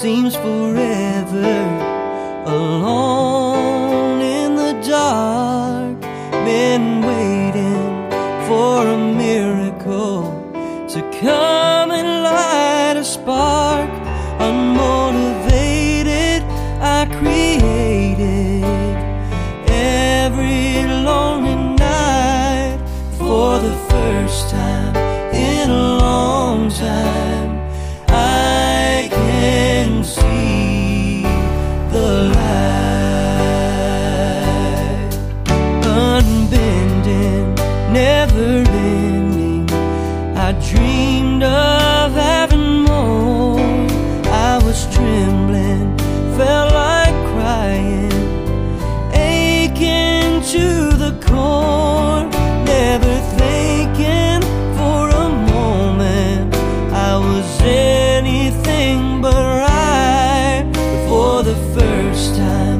seems forever, alone in the dark, been waiting for a miracle to come and light a spark. Unmotivated, I created every lonely night. For the first time in a long time, I can see the light. Unbending, never ending, I dreamed of having more. I was trembling, felt like crying, aching to the core. Never thinking for a moment I was anything but right. But for the first time